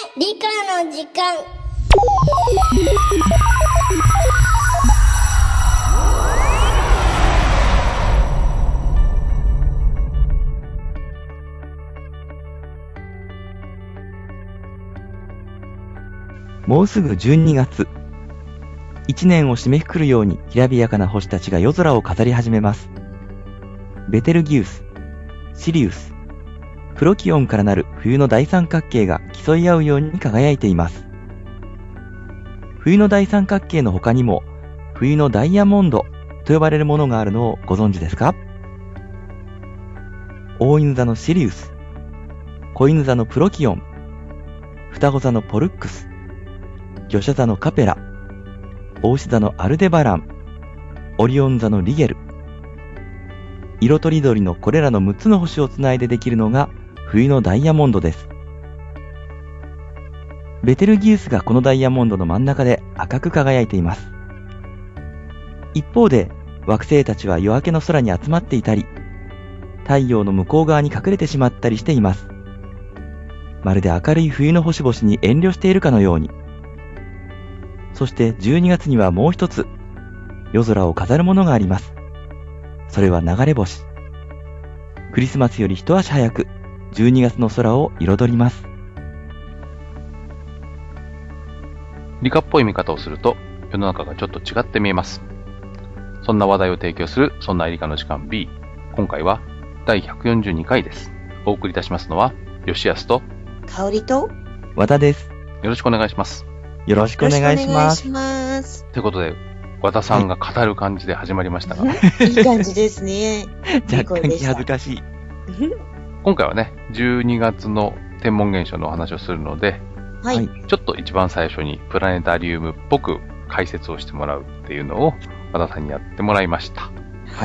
理科の時間。 もうすぐ12月。一年を締めくくるようにきらびやかな星たちが夜空を飾り始めます。ベテルギウス、シリウス、プロキオンからなる冬の大三角形が競い合うように輝いています。冬の大三角形の他にも、冬のダイヤモンドと呼ばれるものがあるのをご存知ですか？大犬座のシリウス、子犬座のプロキオン、双子座のポルックス、魚舎座のカペラ、牡牛座のアルデバラン、オリオン座のリゲル。色とりどりのこれらの6つの星をつないでできるのが冬のダイヤモンドです。ベテルギウスがこのダイヤモンドの真ん中で赤く輝いています。一方で惑星たちは夜明けの空に集まっていたり、太陽の向こう側に隠れてしまったりしています。まるで明るい冬の星々に遠慮しているかのように。そして12月にはもう一つ、夜空を飾るものがあります。それは流れ星。クリスマスより一足早く、12月の空を彩ります。 理科っぽい見方をすると、世の中がちょっと違って見えます。そんな話題を提供する、そんな理科の時間 B。今回は第142回です。お送りいたしますのは、吉安と、 香りと、 和田です。 よろしくお願いします。 よろしくお願いします。 ということで、和田さんが語る感じで始まりましたが、 いい感じですね。 若干気恥ずかしい。 今回はね、12月の天文現象のお話をするので、 はい。 ちょっと一番最初にプラネタリウムっぽく解説をしてもらうっていうのを和田さんにやってもらいました。 はい。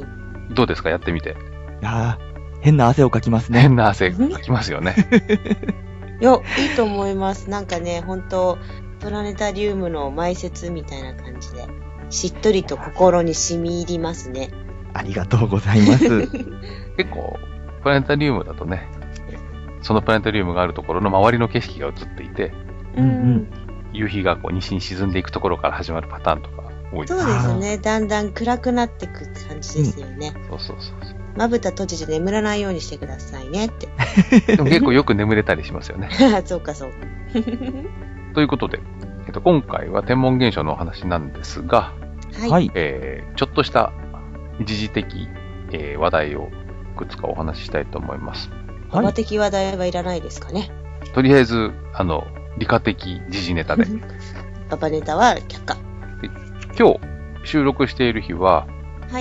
どうですか、やってみて。 いやー、変な汗をかきますね。 変な汗かきますよね。 いや、いいと思います。なんかね、本当プラネタリウムの埋設みたいな感じで、しっとりと心に染み入りますね。 ありがとうございます。 結構、プラネタリウムだとね、そのプラネタリウムがあるところの周りの景色が映っていて、夕日がこう西に沈んでいくところから始まるパターンとか多いですね。 そうですね。だんだん暗くなっていく感じですよね。 そう。 まぶた閉じて眠らないようにしてくださいねって。 でも結構よく眠れたりしますよね。 そうか。 ということで、今回は天文現象のお話なんですが、 はい。 ちょっとした一時的、話題をいくつかお話ししたいと思います。 パパ的話題はいらないですかね。 とりあえず、理科的時事ネタで。 パパネタは却下。 今日収録している日は、 はい。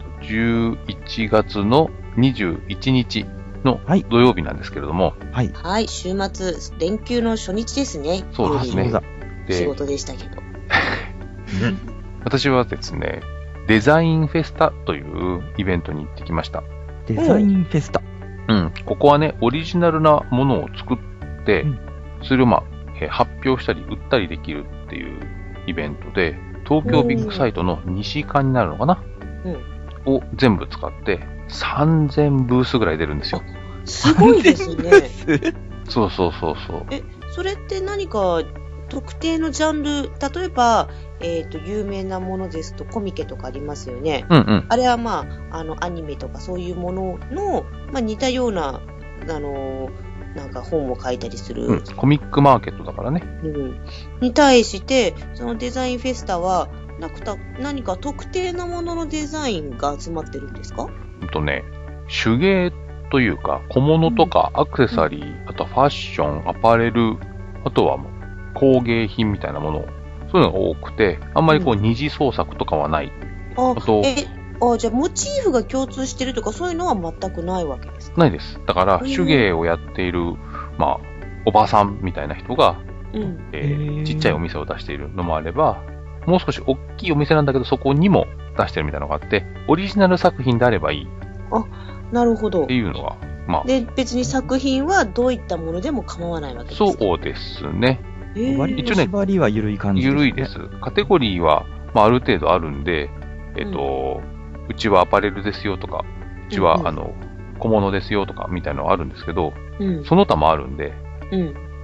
11月の21日の土曜日なんですけれども、 はい。週末、連休の初日ですね。 そうですね。 仕事でしたけど。 私はですね、デザインフェスタというイベントに行ってきました。 デザインフェスタ。 ここはね、オリジナルなものを作って、それを発表したり売ったりできるっていうイベントで、東京ビッグサイトの西館になるのかな、を全部使って3000ブースぐらい出るんですよ。 すごいですね。 そう。 それって何か特定のジャンル、例えば、有名なものですとコミケとかありますよね。あれはアニメとかそういうものの、似たような、なんか本を書いたりする。 コミックマーケットだからね。 に対して、そのデザインフェスタは、何か特定のもののデザインが集まってるんですか？ 手芸というか、小物とかアクセサリー、あとファッション、アパレル、あとは工芸品みたいなもの、そういうのが多くて、あんまり二次創作とかはない。 じゃあモチーフが共通してるとかそういうのは全くないわけですか？ ないです。だから、手芸をやっている、おばさんみたいな人が、ちっちゃいお店を出しているのもあれば、もう少し大きいお店なんだけど、そこにも出してるみたいなのがあって、オリジナル作品であればいい。 なるほど。 っていうのが、 で、別に作品はどういったものでも構わないわけですか？ そうですね。 割と縛りは緩い感じですね。 緩いです。カテゴリーは、ある程度あるんで、うちはアパレルですよとか、うちは、小物ですよとかみたいなのがあるんですけど、その他もあるんで、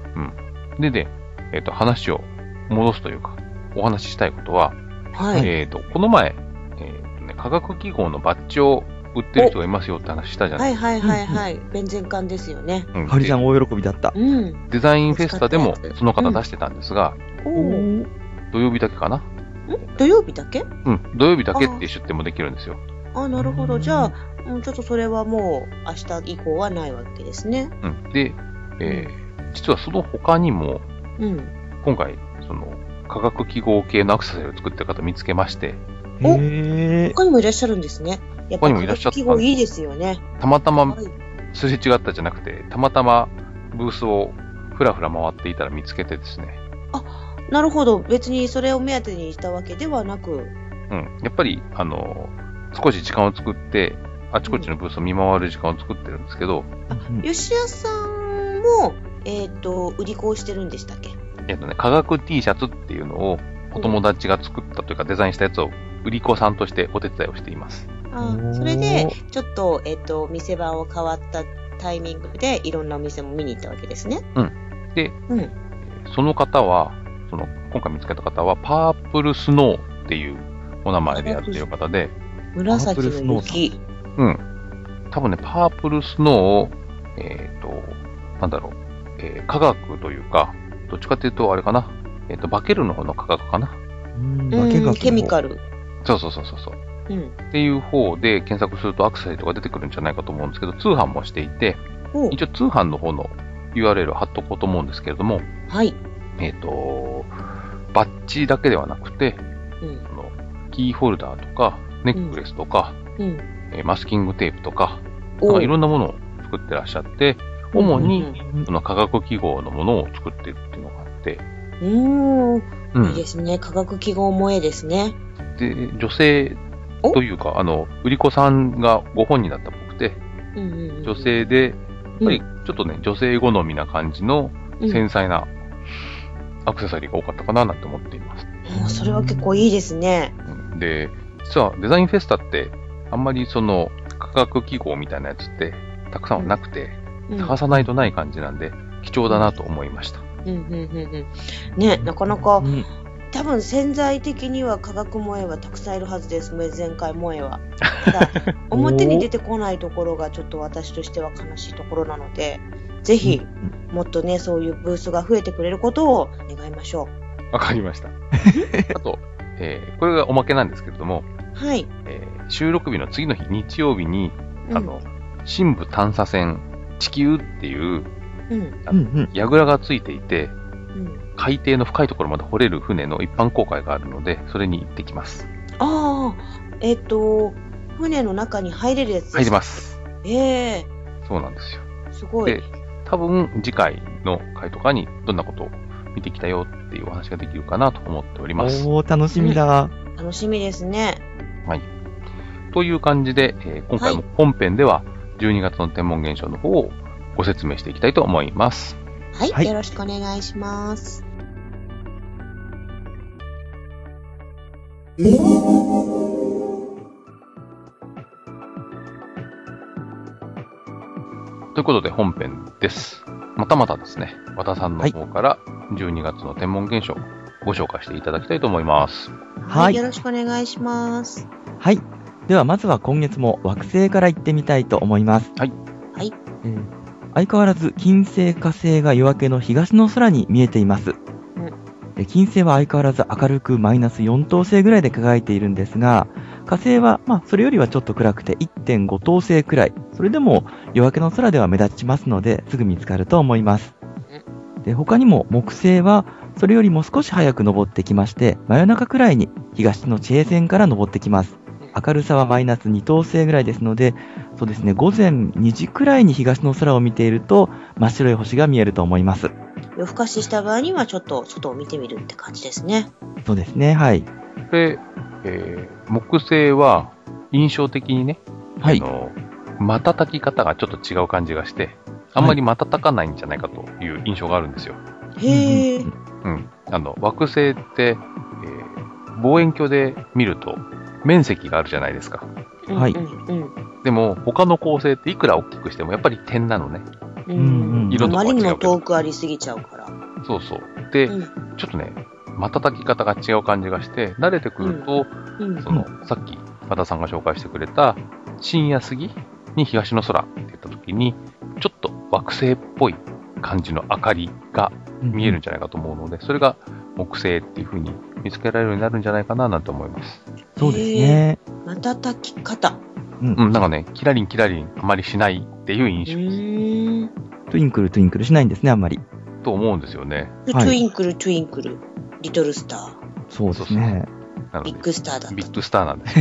うん。でね、話を戻すというか、お話ししたいことは、 はい。 この前、科学記号のバッジを売ってる人がいますよって話したじゃないですか。 はいはいはいはい。弁前館ですよね。 かおりちゃん大喜びだった。 うん。 デザインフェスタでもその方出してたんですが、土曜日だけかな。 土曜日だけ？ うん。土曜日だけって出店もできるんですよ。 なるほど。じゃあ、ちょっとそれはもう明日以降はないわけですね。 うん。で、実はその他にも、今回、化学記号系のアクセサリーを作ってる方見つけまして。 他にもいらっしゃるんですね。やっぱり化学記号いいですよね。 たまたますれ違ったじゃなくて、たまたまブースをふらふら回っていたら見つけてですね。 なるほど。別にそれを目当てにしたわけではなく。 やっぱり、少し時間を作って、あちこちのブースを見回る時間を作ってるんですけど。 吉谷さんも、売り子をしてるんでしたっけ？ 化学 T シャツっていうのをお友達が作ったというかデザインしたやつを売り子さんとしてお手伝いをしています。 それで、ちょっと、店番を変わったタイミングでいろんなお店も見に行ったわけですね。 で、その方は、今回見つけた方は、パープルスノーっていうお名前でやっている方で。 紫の雪。 多分ね、パープルスノーを、なんだろう、化学というか、どっちかというと、あれかな、バケルの方の化学かな。 ケミカル。 そう。っていう方で検索するとアクセサリーとか出てくるんじゃないかと思うんですけど、通販もしていて、一応通販の方の URL を貼っとこうと思うんですけれども、 はい。 バッジだけではなくて、キーホルダーとか、ネックレスとか、マスキングテープとか、いろんなものを作ってらっしゃって、主にその化学記号のものを作ってるっていうのがあって。いいですね。化学記号萌えですね。 で、女性というか、売り子さんがご本人だったっぽくて、女性で、やっぱりちょっとね、女性好みな感じの繊細なアクセサリーが多かったかななんて思っています。 それは結構いいですね。 で、実はデザインフェスタって、あんまりその化学記号みたいなやつってたくさんはなくて、探さないとない感じなんで、貴重だなと思いました。 ね、なかなか、多分潜在的には化学萌えはたくさんいるはずです。前回萌えは。ただ、表に出てこないところがちょっと私としては悲しいところなので、ぜひ、もっとね、そういうブースが増えてくれることを願いましょう。わかりました。あと、これがおまけなんですけれども、 はい。 収録日の次の日、日曜日に、深部探査船、地球っていう、櫓がついていて、海底の深いところまで掘れる船の一般公開があるので、それに行ってきます。 船の中に入れるやつですか？ 入ります。そうなんですよ。 すごい。 で、多分次回の回とかにどんなことを見てきたよっていうお話ができるかなと思っております。 楽しみだ。 楽しみですね。 はい。という感じで、今回も本編では12月の天文現象の方をご説明していきたいと思います。 はい。よろしくお願いします。 ということで本編です。またまたですね、和田さんの方から12月の天文現象をご紹介していただきたいと思います。 はい。よろしくお願いします。 はい。ではまずは今月も惑星から行ってみたいと思います。 はい。 はい。 相変わらず金星火星が夜明けの東の空に見えています。金星は相変わらず明るくマイナス4等星ぐらいで輝いているんですが、火星はそれよりはちょっと暗くて 1.5 等星くらい。それでも夜明けの空では目立ちますので、すぐ見つかると思います。で、他にも木星はそれよりも少し早く昇ってきまして、真夜中くらいに東の地平線から昇ってきます。明るさはマイナス2等星ぐらいですので、そうですね、午前2時くらいに東の空を見ていると真っ白い星が見えると思います。 夜更かしした場合にはちょっと外を見てみるって感じですね。 そうですね、はい。 で、木星は印象的にね、瞬き方がちょっと違う感じがして、あんまり瞬かないんじゃないかという印象があるんですよ。 へー。 惑星って、望遠鏡で見ると面積があるじゃないですか。 はい。 でも他の恒星っていくら大きくしてもやっぱり点なのね。 色とかは違うけど。 あまりにも遠くありすぎちゃうから。 そうそう。で、ちょっとね、瞬き方が違う感じがして、慣れてくると、さっき和田さんが紹介してくれた深夜過ぎに東の空って言った時に、ちょっと惑星っぽい感じの明かりが見えるんじゃないかと思うので、それが木星っていう風に見つけられるようになるんじゃないかななんて思います。 そうですね。 瞬き方。 なんかね、キラリンキラリンあまりしないっていう印象です。 トゥインクルトゥインクルしないんですね、あんまり。 と思うんですよね。 トゥインクルトゥインクル、リトルスター。 そうですね。 ビッグスターだった。 ビッグスターなんです。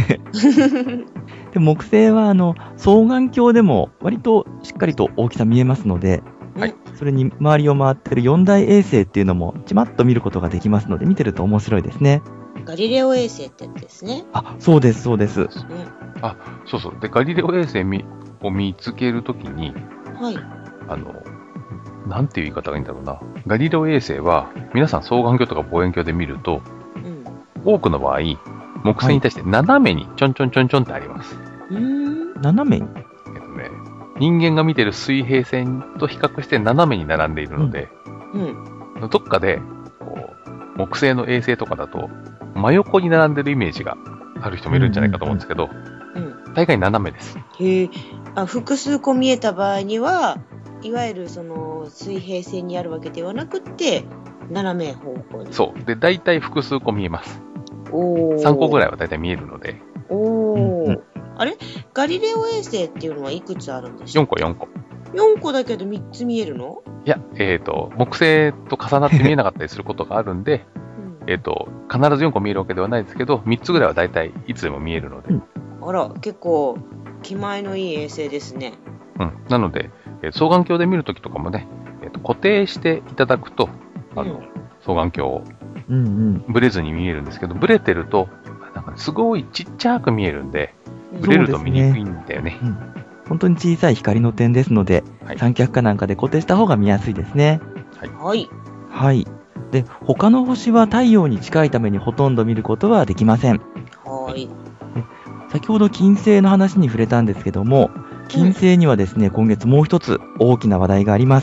で、木星は双眼鏡でも割としっかりと大きさ見えますので、それに周りを回っている4大衛星っていうのもちまっと見ることができますので、見てると面白いですね。 ガリレオ衛星ってやつですね。 そうです、そうです。 そうそう。で、ガリレオ衛星を見つけるときに、なんていう言い方がいいんだろうな。ガリレオ衛星は、皆さん双眼鏡とか望遠鏡で見ると、多くの場合、木星に対して斜めにちょんちょんちょんちょんってあります。 斜めに人間が見てる水平線と比較して斜めに並んでいるので、どっかで木星の衛星とかだと真横に並んでるイメージがある人もいるんじゃないかと思うんですけど、大概斜めです。 複数個見えた場合には、いわゆるその水平線にあるわけではなくて、斜め方向に。 そう。で、大体複数個見えます。3個ぐらいは大体見えるので。 あれガリレオ衛星っていうのはいくつあるんでしょう？ 4個。 4個だけど3つ見えるの？ いや、木星と重なって見えなかったりすることがあるんで、必ず4個見えるわけではないですけど、3つぐらいは大体いつでも見えるので。 あら、結構、気前のいい衛星ですね。 なので、双眼鏡で見るときとかもね、固定していただくと、双眼鏡を、ブレずに見えるんですけど、ブレてると、なんかすごいちっちゃく見えるんで、ブレると見にくいんだよね。 本当に小さい光の点ですので、三脚かなんかで固定した方が見やすいですね。 はい。 で、他の星は太陽に近いためにほとんど見ることはできません。先ほど金星の話に触れたんですけども、金星にはですね、今月もう一つ大きな話題があります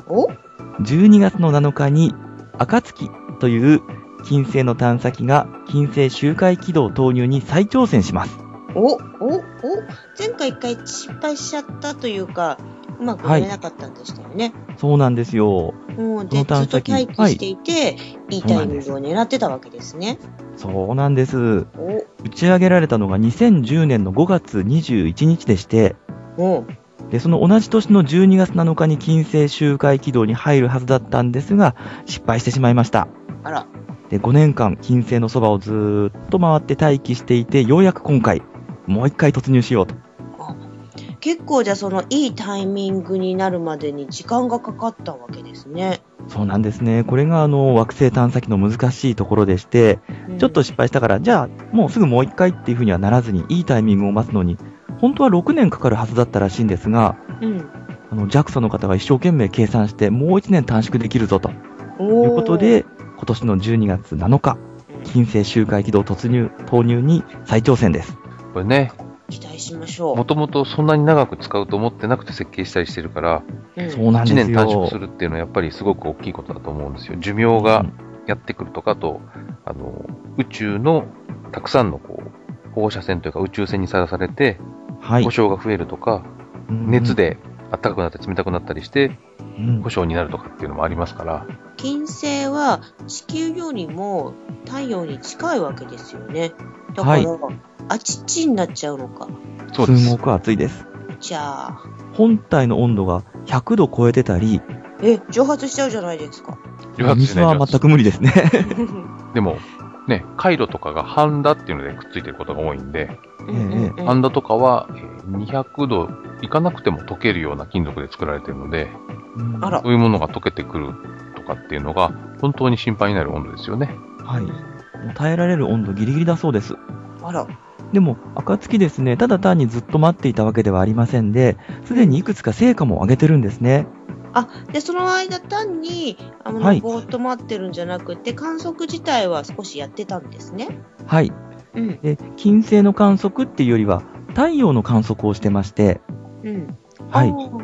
。12月の7日に、暁という金星の探査機が金星周回軌道投入に再挑戦します。 前回一回失敗しちゃったというか、うまく乗れなかったんでしたよね。 そうなんですよ。 で、ずっと待機していて、いいタイミングを狙ってたわけですね。 そうなんです。打ち上げられたのが2010年の5月21日でして、で、その同じ年の12月7日に金星周回軌道に入るはずだったんですが、失敗してしまいました。で、5年間金星のそばをずーっと回って待機していて、ようやく今回、もう一回突入しようと。 結構じゃあそのいいタイミングになるまでに時間がかかったわけですね。 そうなんですね。これが惑星探査機の難しいところでして、ちょっと失敗したから、じゃあもうすぐもう一回っていう風にはならずに、いいタイミングを待つのに、本当は6年かかるはずだったらしいんですが、JAXA の方が一生懸命計算して、もう1年短縮できるぞということで、今年の12月7日、金星周回軌道投入に再挑戦です。 これね、 期待しましょう。 もともとそんなに長く使うと思ってなくて設計したりしてるから、 そうなんですよ。 1年短縮するっていうのはやっぱりすごく大きいことだと思うんですよ。寿命がやってくるとかと、宇宙のたくさんの放射線というか宇宙線にさらされて、故障が増えるとか、熱で暖かくなったり冷たくなったりして、故障になるとかっていうのもありますから。 金星は地球よりも太陽に近いわけですよね。だから、あちちになっちゃうのか。 そうです。すごく暑いです。 じゃあ。 本体の温度が100度超えてたり。 蒸発しちゃうじゃないですか。 水は全く無理ですね。 でも、ね、回路とかがハンダっていうのでくっついてることが多いんで、ハンダとかは200度いかなくても溶けるような金属で作られているので、そういうものが溶けてくるとかっていうのが本当に心配になる温度ですよね。 耐えられる温度ギリギリだそうです。でも、暁ですね、ただ単にずっと待っていたわけではありませんで、すでにいくつか成果も上げてるんですね。 で、その間単に、ぼーっと待ってるんじゃなくて、観測自体は少しやってたんですね。で、金星の観測っていうよりは、太陽の観測をしてまして、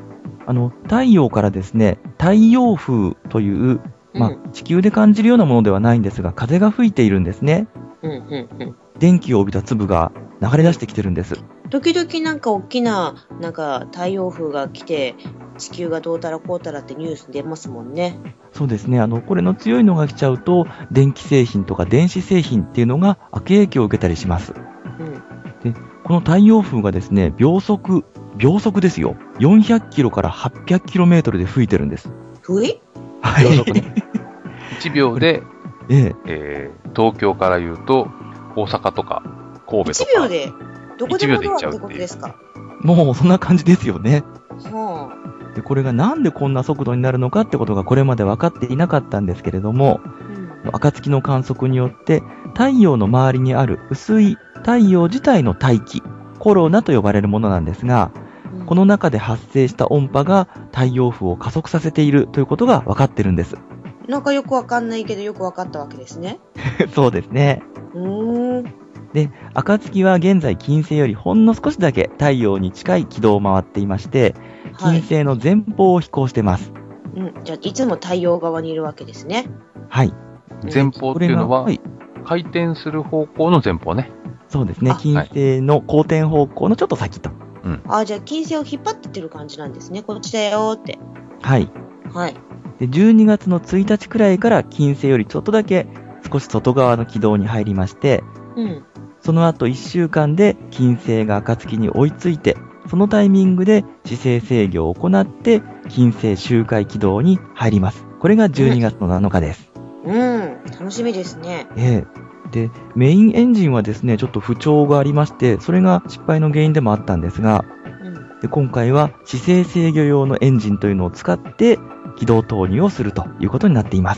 太陽からですね、太陽風という、地球で感じるようなものではないんですが、風が吹いているんですね。電気を帯びた粒が流れ出してきてるんです。 時々なんか大きな、なんか太陽風が来て、地球がどうたらこうたらってニュース出ますもんね。 そうですね。これの強いのが来ちゃうと、電気製品とか電子製品っていうのが悪影響を受けたりします。で、この太陽風がですね、秒速ですよ。400キロから800キロメートルで吹いてるんです。 はい。 秒速ね。1秒で、東京から言うと、大阪とか神戸とか。 1秒でどこでもドアってことですか？ もうそんな感じですよね。 はあ、でこれがなんでこんな速度になるのかってことがこれまで分かっていなかったんですけれども、暁の観測によって太陽の周りにある薄い太陽自体の大気、コロナと呼ばれるものなんですが、この中で発生した音波が太陽風を加速させているということが分かってるんです。 なんかよくわかんないけどよく分かったわけですね。 そうですね。で、暁は現在金星よりほんの少しだけ太陽に近い軌道を回っていまして、金星の前方を飛行してます。 じゃあいつも太陽側にいるわけですね。 はい。 前方っていうのは、回転する方向の前方ね。 そうですね。金星の公転方向のちょっと先と。 じゃあ金星を引っ張ってってる感じなんですね。こっちだよって。 はい。 はい。 で、12月の1日くらいから金星よりちょっとだけ少し外側の軌道に入りまして、その後1週間で金星が暁に追いついて、そのタイミングで姿勢制御を行って金星周回軌道に入ります。これが12月の7日です。 楽しみですね。 で、メインエンジンはですね、ちょっと不調がありまして、それが失敗の原因でもあったんですが、で今回は姿勢制御用のエンジンというのを使って軌道投入をするということになっています。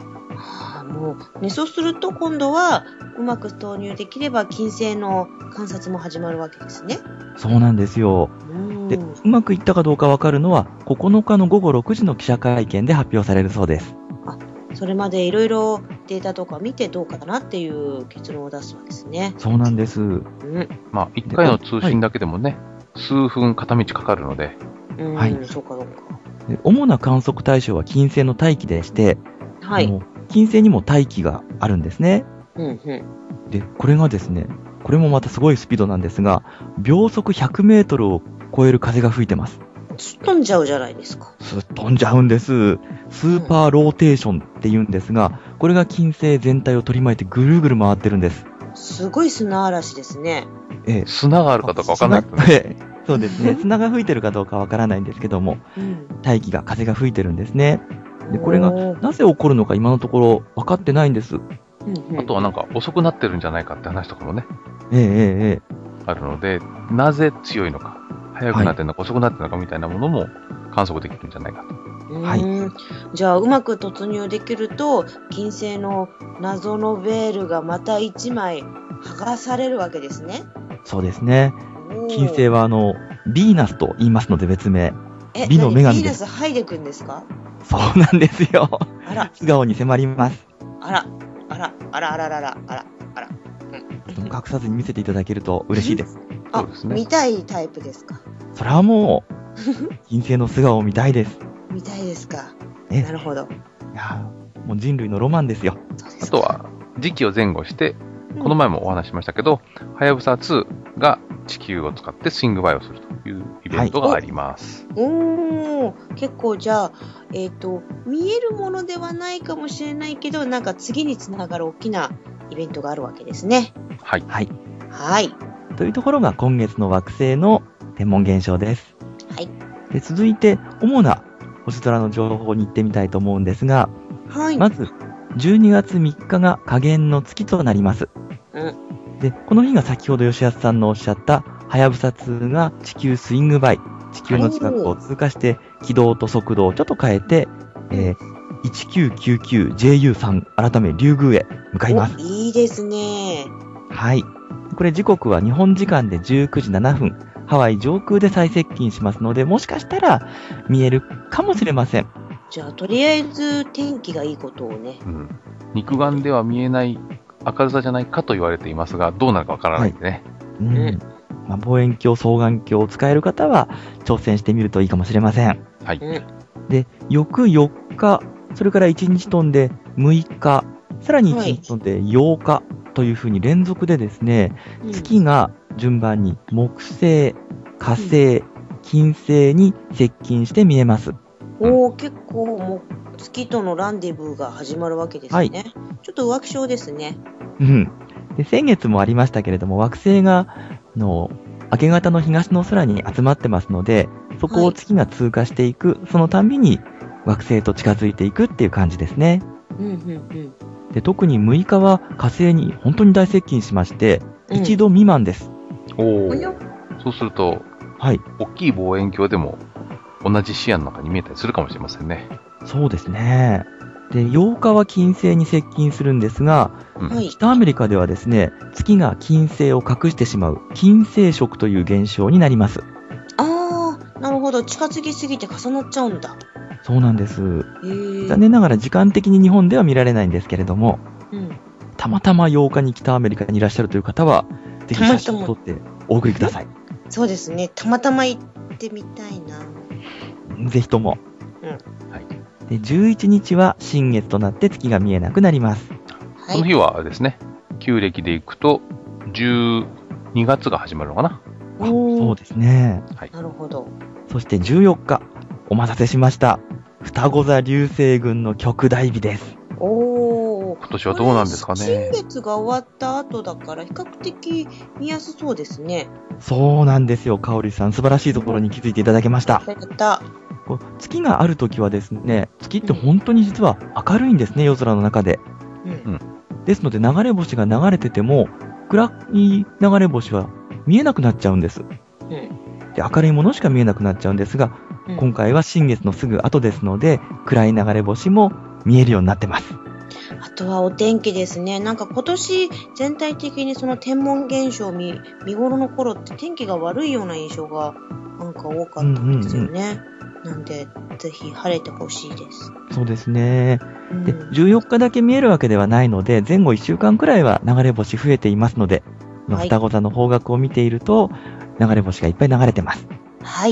そうすると今度はうまく投入できれば金星の観察も始まるわけですね。 そうなんですよ。で、うまくいったかどうかわかるのは9日の午後6時の記者会見で発表されるそうです。 それまでいろいろデータとか見てどうかなっていう結論を出すわけですね。 そうなんです。 1回の通信だけでもね、数分片道かかるので。 そうか。 主な観測対象は金星の大気でして、金星にも大気があるんですね。で、これがですね、これもまたすごいスピードなんですが、秒速100メートルを超える風が吹いてます。 すっ飛んじゃうじゃないですか。 すっ飛んじゃうんです。スーパーローテーションって言うんですが、これが金星全体を取り巻いてぐるぐる回ってるんです。 すごい砂嵐ですね。 砂があるかどうかわかんないですね。 そうですね。砂が吹いてるかどうかわからないんですけども、大気が、風が吹いてるんですね。で、これがなぜ起こるのか今のところ分かってないんです。 あとはなんか遅くなってるんじゃないかって話とかもね。あるので、なぜ強いのか、速くなってるのか遅くなってるのかみたいなものも観測できるんじゃないかと。 じゃあうまく突入できると、金星の謎のベールがまた1枚剥がされるわけですね。 そうですね。金星はヴィーナスと言いますので別名。美の女神です。 ヴィーナスハイデ君ですか？ そうなんですよ。素顔に迫ります。隠さずに見せていただけると嬉しいです。 そうですね。 見たいタイプですか？ それはもう、金星の素顔を見たいです。 見たいですか。なるほど。 いや、もう人類のロマンですよ。 あとは、時期を前後して、この前もお話ししましたけど、はやぶさ2が地球を使ってスイングバイをするというイベントがあります。 結構じゃあ、見えるものではないかもしれないけど、なんか次につながる大きなイベントがあるわけですね。 はい。というところが今月の惑星の天文現象です。で、続いて、主な星空の情報に行ってみたいと思うんですが、まず、12月3日が下弦の月となります。で、この日が先ほど吉安さんのおっしゃった、はやぶさ2が地球スイングバイ、地球の近くを通過して、軌道と速度をちょっと変えて、1999JU3 改め竜宮へ向かいます。 いいですね。 これ時刻は日本時間で19時7分。ハワイ上空で再接近しますので、もしかしたら見えるかもしれません。 じゃあ、とりあえず天気がいいことをね。 肉眼では見えない明るさじゃないかと言われていますが、どうなるかわからないんでね。 望遠鏡、双眼鏡を使える方は挑戦してみるといいかもしれません。 はい。 で、翌4日、それから1日飛んで6日、さらに1日飛んで8日というふうに連続でですね、月が順番に木星、火星、金星に接近して見えます。 結構もう月とのランデブーが始まるわけですね。はい、ちょっと浮気症ですね。 で、先月もありましたけれども、惑星が明け方の東の空に集まってますので、そこを月が通過していく、そのたんびに惑星と近づいていくっていう感じですね。で、特に6日は火星に本当に大接近しまして、1度未満です。 そうすると、大きい望遠鏡でも同じ視野の中に見えたりするかもしれませんね。 そうですね。で、8日は金星に接近するんですが、北アメリカではですね、月が金星を隠してしまう金星食という現象になります。 なるほど。近づきすぎて重なっちゃうんだ。 そうなんです。残念ながら時間的に日本では見られないんですけれども、たまたま8日に北アメリカにいらっしゃるという方は、ぜひ写真を撮ってお送りください。 そうですね。たまたま行ってみたいな。 ぜひとも。で、11日は新月となって月が見えなくなります。 この日はですね、旧暦でいくと12月が始まるのかな。 そうですね。 なるほど。 そして14日、お待たせしました。双子座流星群の極大日です。 今年はどうなんですかね。 新月が終わった後だから比較的見やすそうですね。 そうなんですよ、かおりさん。素晴らしいところに気づいていただけました。月があるときはですね、月って本当に実は明るいんですね、夜空の中で。ですので流れ星が流れてても、暗い流れ星は見えなくなっちゃうんです。で、明るいものしか見えなくなっちゃうんですが、今回は新月のすぐ後ですので、暗い流れ星も見えるようになってます。 あとはお天気ですね。なんか今年全体的にその天文現象見頃の頃って天気が悪いような印象がなんか多かったんですよね。なんで、ぜひ晴れてほしいです。 そうですね。で、14日だけ見えるわけではないので、前後1週間くらいは流れ星増えていますので、双子座の方角を見ていると、流れ星がいっぱい流れてます。 はい。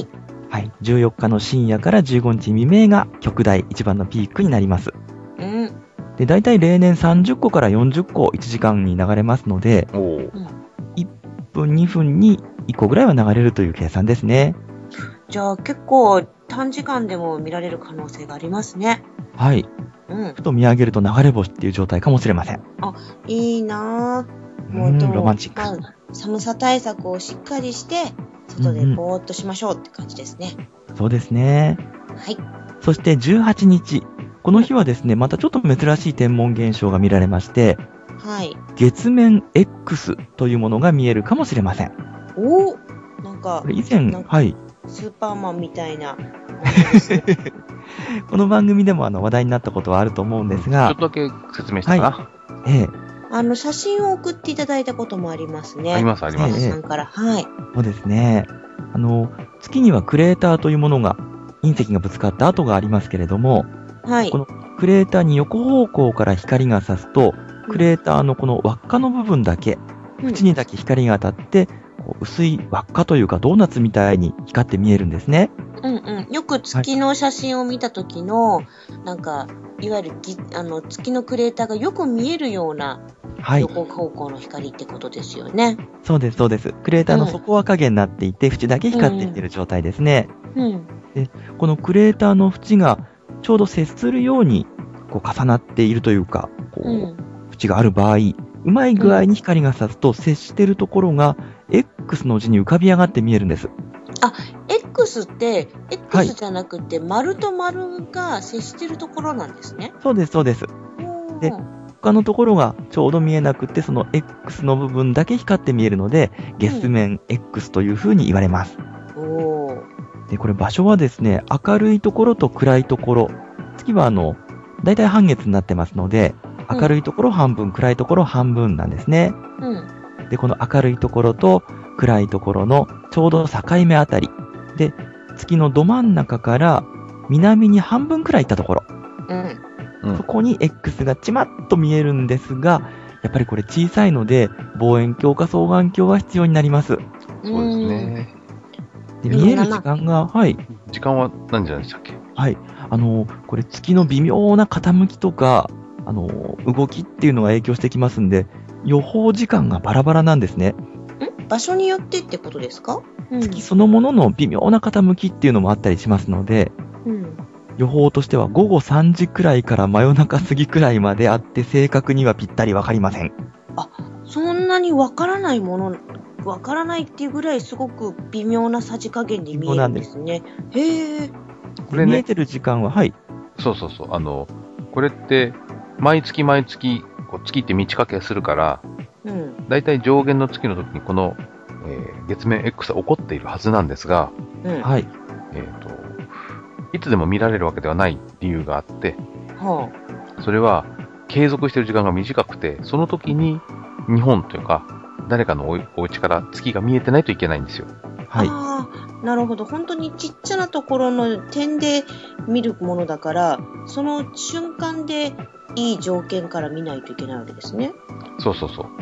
14日の深夜から15日未明が極大一番のピークになります。で、だいたい例年30個から40個1時間に流れますので、1分2分に1個ぐらいは流れるという計算ですね。 じゃあ結構短時間でも見られる可能性がありますね。 ふと見上げると流れ星っていう状態かもしれません。 いいなぁ。 もうロマンチック。 寒さ対策をしっかりして、外でぼーっとしましょうって感じですね。 そうですね。そして18日。この日はですね、またちょっと珍しい天文現象が見られまして、月面 X というものが見えるかもしれません。 なんか、 以前、 スーパーマンみたいな。 この番組でも話題になったことはあると思うんですが、 ちょっとだけ説明したかな。写真を送っていただいたこともありますね。 あります。 皆さんから。 そうですね。月にはクレーターというものが、隕石がぶつかった跡がありますけれども、このクレーターに横方向から光が差すと、クレーターのこの輪っかの部分だけ、縁にだけ光が当たって、薄い輪っかというかドーナツみたいに光って見えるんですね。 よく月の写真を見た時の、なんか、いわゆる月のクレーターがよく見えるような、横方向の光ってことですよね。 そうです。クレーターの底は影になっていて、縁だけ光っていってる状態ですね。で、このクレーターの縁がちょうど接するように重なっているというか、縁がある場合、うまい具合に光が差すと接しているところが X の字に浮かび上がって見えるんです。 X って、X じゃなくて、丸と丸が接してるところなんですね。 そうです。で、他のところがちょうど見えなくて、その X の部分だけ光って見えるので、月面 X という風に言われます。で、これ場所はですね、明るいところと暗いところ。月はだいたい半月になってますので、明るいところ半分、暗いところ半分なんですね。で、この明るいところと暗いところのちょうど境目あたり。で、月のど真ん中から南に半分くらい行ったところ。そこに X がちまっと見えるんですが、やっぱりこれ小さいので、望遠鏡か双眼鏡は必要になります。 そうですね。 で、見える時間が、 時間は何時なんでしたっけ？ はい。これ月の微妙な傾きとか、動きっていうのが影響してきますんで、予報時間がバラバラなんですね。 場所によってってことですか？ 月そのものの微妙な傾きっていうのもあったりしますので、予報としては午後3時くらいから真夜中過ぎくらいまであって、正確にはぴったりわかりません。 そんなにわからないっていうぐらいすごく微妙なさじ加減に見えるんですね。へぇ。 これね、見えてる時間は、はい。 そう。これって、毎月、月って満ち欠けするから、だいたい上限の月の時にこの、月面 X は起こっているはずなんですが、 はい。 いつでも見られるわけではない理由があって、それは継続している時間が短くて、その時に日本というか、誰かのお家から月が見えてないといけないんですよ。 はい。 なるほど。本当にちっちゃなところの点で見るものだから、その瞬間でいい条件から見ないといけないわけですね。 そう。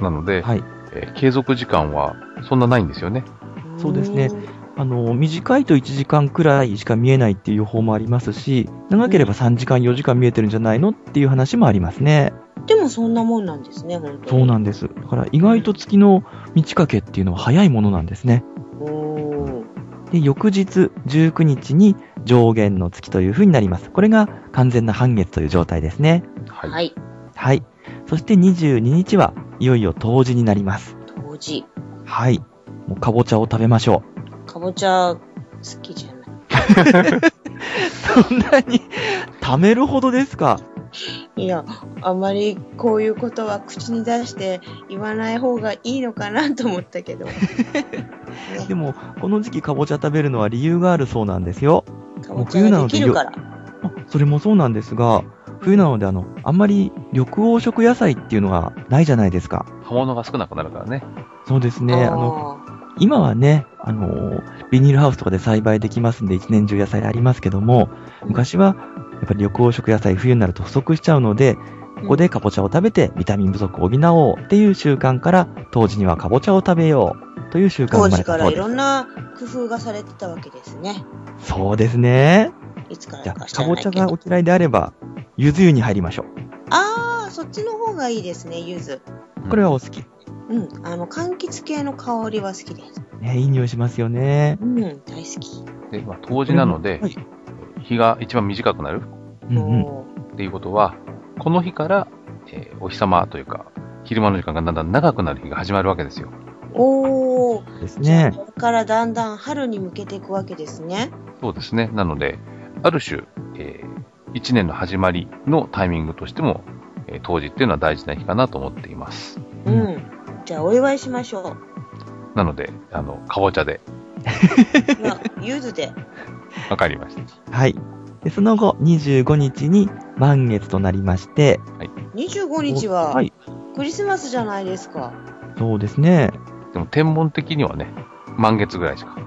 なので、はい、継続時間はそんなないんですよね。 そうですね。短いと1時間くらいしか見えないっていう予報もありますし、長ければ3時間、4時間見えてるんじゃないのっていう話もありますね。 でもそんなもんなんですね、本当に。 そうなんです。だから意外と月の満ち欠けっていうのは早いものなんですね。で、翌日19日に上限の月という風になります。これが完全な半月という状態ですね。 はい。 はい。そして22日はいよいよ冬至になります。 冬至。 はい。もうかぼちゃを食べましょう。 かぼちゃ好きじゃない。 そんなに貯めるほどですか？ いや、あまりこういうことは口に出して言わない方がいいのかなと思ったけど。 でも、この時期かぼちゃ食べるのは理由があるそうなんですよ。 かぼちゃができるから。 それもそうなんですが、冬なのであんまり緑黄色野菜っていうのがないじゃないですか。 葉物が少なくなるからね。 そうですね。今はね、ビニールハウスとかで栽培できますんで一年中野菜ありますけども、昔はやっぱり緑黄色野菜冬になると不足しちゃうので、ここでかぼちゃを食べてビタミン不足を補おうっていう習慣から、当時にはかぼちゃを食べようという習慣が生まれたそうです。 当時からいろんな工夫がされてたわけですね。 そうですね。 いつからか知らないけど。じゃあ、かぼちゃがお嫌いであれば、柚子湯に入りましょう。 そっちの方がいいですね、柚子。 これはお好き？ 柑橘系の香りは好きです。 いい匂いしますよね。 大好き。 で、冬至なので、日が一番短くなるっていうことは、この日から、お日様というか、昼間の時間がだんだん長くなる日が始まるわけですよ。 ですね。 これからだんだん春に向けていくわけですね。 そうですね。なので、ある種、一年の始まりのタイミングとしても、冬至っていうのは大事な日かなと思っています。 じゃあお祝いしましょう。なので、かぼちゃで。 柚子で。 わかりました。 はい。で、その後、25日に満月となりまして。 はい。 25日は、クリスマスじゃないですか。 そうですね。 でも天文的にはね、満月ぐらいしか。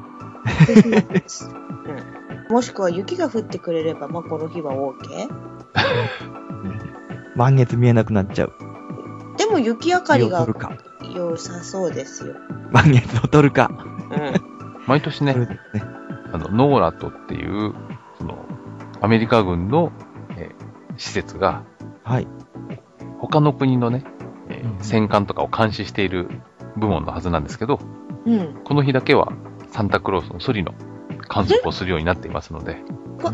もしくは雪が降ってくれれば、この日は OK？ 満月見えなくなっちゃう。 でも雪明かりが良さそうですよ。 満月を撮るか。 毎年ね、ノーラットっていう、アメリカ軍の、施設が、他の国のね、戦艦とかを監視している部門のはずなんですけど、この日だけはサンタクロースのソリの観測をするようになっていますので、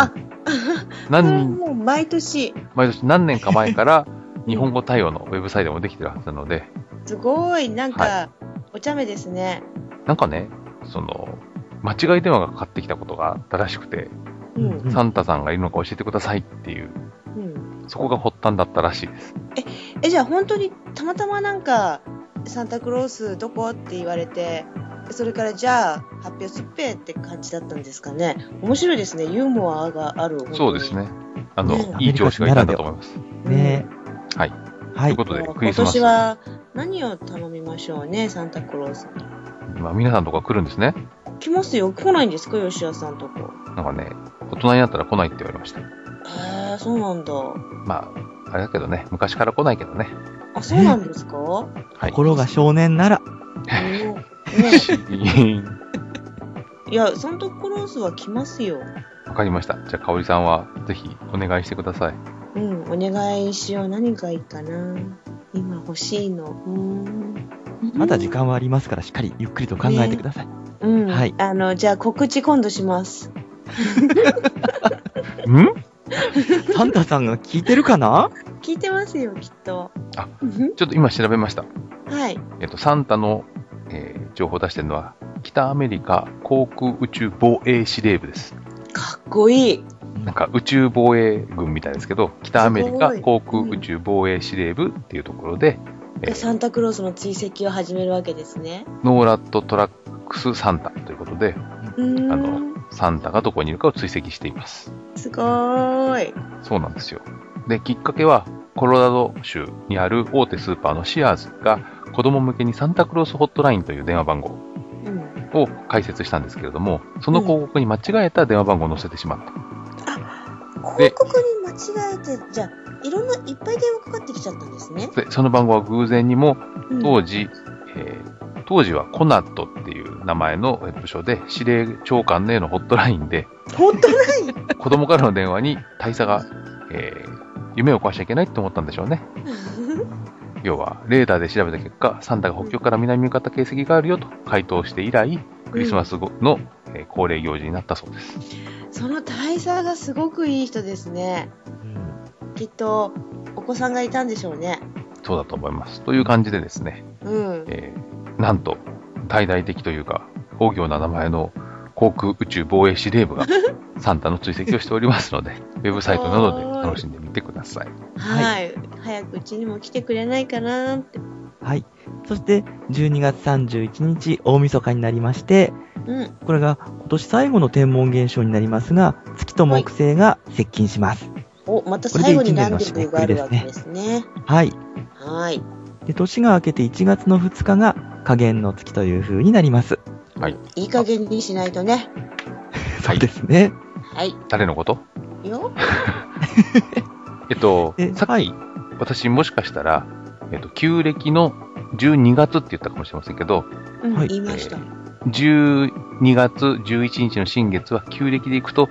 もう毎年何年か前から日本語対応のウェブサイトもできてるはずなので、 すごい、お茶目ですね。 なんかね、間違い電話がかかってきたことがあったらしくて、サンタさんがいるのか教えてくださいっていう、そこが発端だったらしいです。 じゃあ本当にたまたまサンタクロースどこって言われて、それからじゃあ発表すっぺって感じだったんですかね。面白いですね。ユーモアがある。 そうですね。いい上司がいたんだと思います。 ね。 はい。ということで、クリスマス。 今年は何を頼みましょうね、サンタクロースに。 皆さんとか来るんですね。 来ますよ。来ないんですか、吉谷さんとこ。 なんかね、大人になったら来ないって言われました。 そうなんだ。 あれだけどね、昔から来ないけどね。 そうなんですか？ ところが少年なら。 いや、サンタクロースは来ますよ。 かりました。じゃあ、かおりさんはぜひお願いしてください。 うん、お願いしよう。何がいいかな。今欲しいの。 まだ時間はありますから、しっかりゆっくりと考えてください。 はい。じゃあ告知今度します。 サンタさんが聞いてるかな？ 聞いてますよ、きっと。 ちょっと今調べました。 はい。 サンタの、情報を出してるのは、北アメリカ航空宇宙防衛司令部です。 かっこいい。 なんか宇宙防衛軍みたいですけど、北アメリカ航空宇宙防衛司令部っていうところで、 サンタクロースの追跡を始めるわけですね。 ノーラットトラックスサンタということで、サンタがどこにいるかを追跡しています。 すごーい。 そうなんですよ。で、きっかけは、コロラド州にある大手スーパーのシアーズが子供向けにサンタクロースホットラインという電話番号を開設したんですけれども、その広告に間違えた電話番号を載せてしまった。 広告に間違えて、じゃあ、いっぱい電話かかってきちゃったんですね。 で、その番号は偶然にも、当時はコナットっていう名前の部署で、司令長官へのホットラインで、 ホットライン子供からの電話に大佐が、夢を壊しちゃいけないって思ったんでしょうね。要は、レーダーで調べた結果、サンタが北極から南に向かった形跡があるよと回答して以来、クリスマス後の、恒例行事になったそうです。 その大佐がすごくいい人ですね。きっと、お子さんがいたんでしょうね。 そうだと思います。という感じでですね、なんと、大々的というか、大行な名前の航空宇宙防衛司令部がサンタの追跡をしておりますので、ウェブサイトなどで楽しんでみてください。 はい。早くうちにも来てくれないかなって。 はい。そして、12月31日、大晦日になりまして、これが今年最後の天文現象になりますが、月と木星が接近します。 また最後にランデブーがあるわけですね。 はい。 はい。 で、年が明けて1月の2日が下弦の月という風になります。 はい。 いい加減にしないとね。 そうですね。 はい。 誰のことよさっき、私もしかしたら、旧暦の12月って言ったかもしれませんけど、 言いました。 12月11日の新月は旧暦でいくと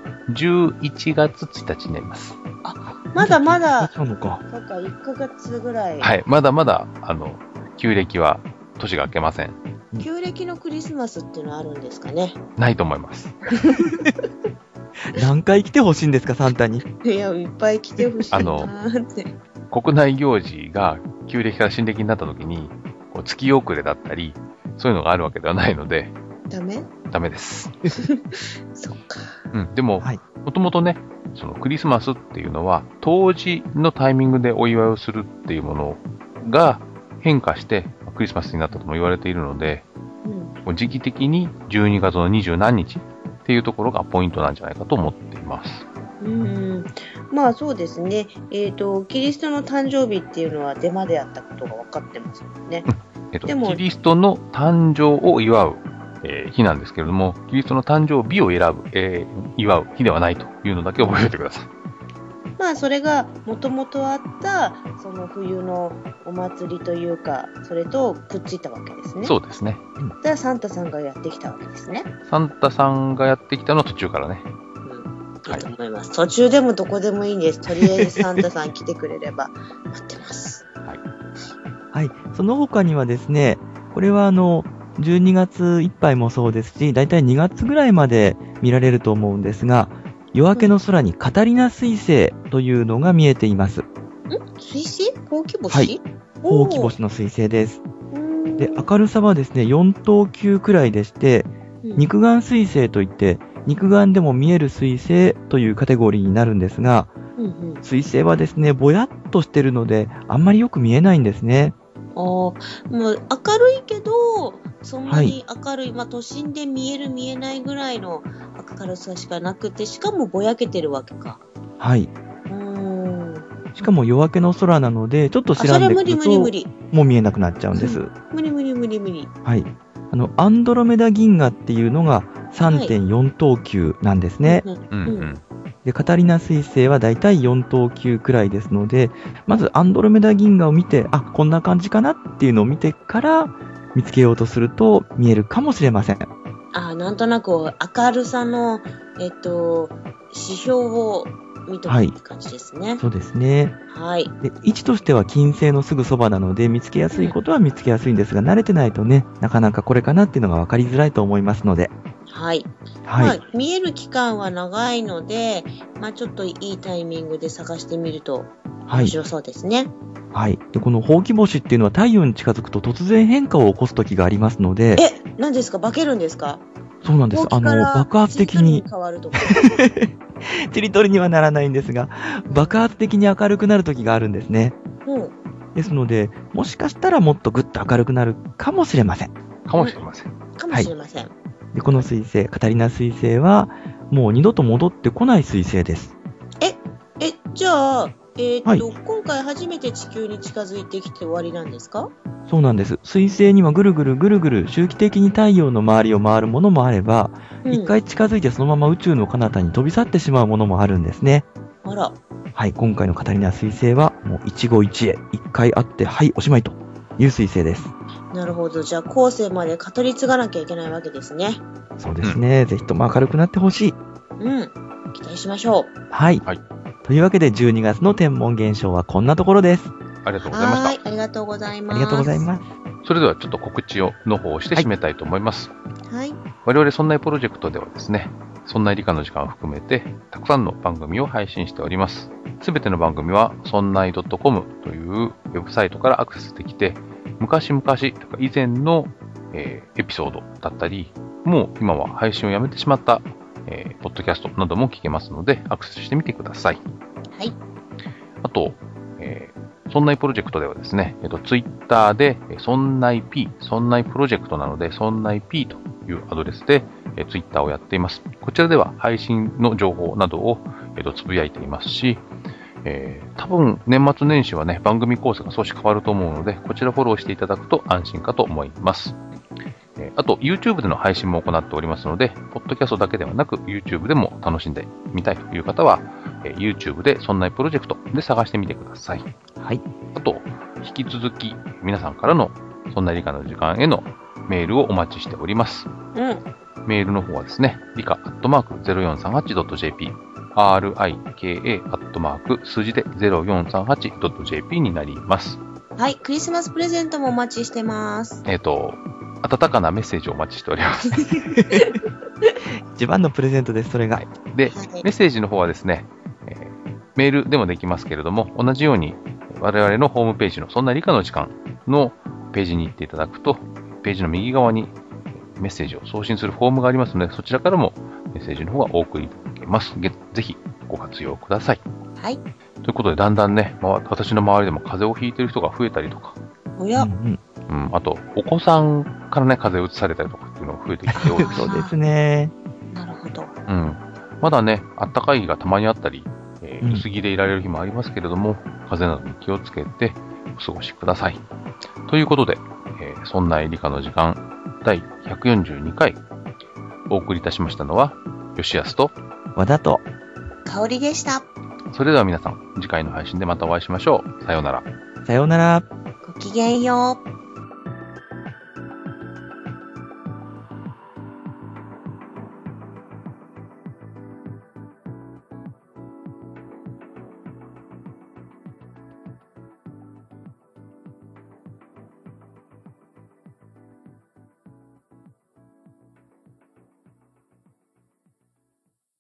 11月1日になります。 まだまだ、 そうか、 1ヶ月ぐらい。 はい、まだまだ、旧暦は年が明けません。 旧暦のクリスマスっていうのはあるんですかね？ ないと思います。 何回来てほしいんですか、サンタに。 いや、いっぱい来てほしいなーって。 国内行事が旧暦から新暦になった時に、月遅れだったり、そういうのがあるわけではないので、ダメです。 そっか。 でも、もともとね、そのクリスマスっていうのは、冬至のタイミングでお祝いをするっていうものが変化して、クリスマスになったとも言われているので、時期的に12月の20何日っていうところがポイントなんじゃないかと思っています。 まあそうですね。キリストの誕生日っていうのはデマであったことが分かってますもんね。 でもキリストの誕生を祝う、日なんですけれども、キリストの誕生日を祝う日ではないというのだけ覚えておいてください。 まあそれがもともとあったその冬のお祭りというか、それとくっついたわけですね。 そうですね。 だからサンタさんがやってきたわけですね。 サンタさんがやってきたのは途中からね。 いいと思います。途中でもどこでもいいんです。とりあえずサンタさん来てくれれば待ってます。 はい。その他にはですね、これは12月いっぱいもそうですし、だいたい2月ぐらいまで見られると思うんですが、夜明けの空にカタリナ彗星というのが見えています。 彗星？ほうき星？ はい。ほうき星の彗星です。で、明るさはですね、4等級くらいでして、肉眼彗星といって、肉眼でも見える彗星というカテゴリーになるんですが、彗星はですね、ぼやっとしてるので、あんまりよく見えないんですね。 もう明るいけど、そんなに明るい、都心で見える見えないぐらいの明るさしかなくて、しかもぼやけてるわけか。 はい。しかも夜明けの空なので、ちょっと白んでくると、もう見えなくなっちゃうんです。 無理。 はい。アンドロメダ銀河っていうのが 3.4 等級なんですね。で、カタリナ彗星はだいたい4等級くらいですので、まずアンドロメダ銀河を見て、こんな感じかなっていうのを見てから見つけようとすると見えるかもしれません。 なんとなく明るさの、指標を見とくって感じですね。 そうですね。 はい。 で、位置としては金星のすぐそばなので、見つけやすいことは見つけやすいんですが、慣れてないとね、なかなかこれかなっていうのが分かりづらいと思いますので。 はい。 はい。 見える期間は長いので、ちょっといいタイミングで探してみると面白そうですね。 はい。で、このほうき星っていうのは太陽に近づくと突然変化を起こす時がありますので。 何ですか？化けるんですか？ そうなんです。爆発的に。 変わるとか。 ちりとりにはならないんですが、爆発的に明るくなる時があるんですね。ですので、もしかしたらもっとぐっと明るくなるかもしれません。 かもしれません。 かもしれません。 で、この彗星、カタリナ彗星は、もう二度と戻ってこない彗星です。 じゃあ、今回初めて地球に近づいてきて終わりなんですか？ そうなんです。彗星にはぐるぐる周期的に太陽の周りを回るものもあれば、一回近づいてそのまま宇宙の彼方に飛び去ってしまうものもあるんですね。 あら。 はい、今回のカタリナ彗星は、もう一期一会、一回会って、はい、おしまいという彗星です。 なるほど。じゃあ、後世まで語り継がなきゃいけないわけですね。 そうですね。ぜひとも明るくなってほしい。 期待しましょう。 はい。というわけで、12月の天文現象はこんなところです。 ありがとうございました。 はい、ありがとうございます。 ありがとうございます。 それではちょっと告知の方をして締めたいと思います。 はい。 我々そんないプロジェクトではですね、そんない理科の時間を含めて、たくさんの番組を配信しております。すべての番組は、そんない .com というウェブサイトからアクセスできて、昔々、以前の、エピソードだったり、もう今は配信をやめてしまった、ポッドキャストなども聞けますので、アクセスしてみてください。 はい。 あと、そんないプロジェクトではですね、ツイッターで、そんない P、そんないプロジェクトなので、そんない P というアドレスで、ツイッターをやっています。こちらでは配信の情報などを、つぶやいていますし、多分年末年始はね、番組構成が少し変わると思うので、こちらフォローしていただくと安心かと思います。あと、YouTube での配信も行っておりますので、ポッドキャストだけではなく、YouTube でも楽しんでみたいという方は、YouTube でそんないプロジェクトで探してみてください。 はい。 あと、引き続き皆さんからのそんな理科の時間へのメールをお待ちしております。メールの方はですね、理科@0438.jp、rika@ 数字で 0438.jp になります。 はい、クリスマスプレゼントもお待ちしてます。 温かなメッセージをお待ちしております。 一番のプレゼントです、それが。 で、メッセージの方はですね、メールでもできますけれども、同じように我々のホームページのそんな理科の時間のページに行っていただくと、ページの右側にメッセージを送信するフォームがありますので、そちらからもメッセージの方はお送りいただけます。ぜひご活用ください。 はい。 ということで、だんだんね、私の周りでも風邪をひいている人が増えたりとか、あと、お子さんからね、風邪をうつされたりとかっていうのが増えてきております。 そうですね。 なるほど。 まだね、あったかい日がたまにあったり、薄着でいられる日もありますけれども、風邪などに気をつけてお過ごしください。ということで、そんな理科の時間第142回お送りいたしましたのは、吉安と和田と香りでした。 それでは皆さん、次回の配信でまたお会いしましょう。さようなら。 さようなら。 ごきげんよう。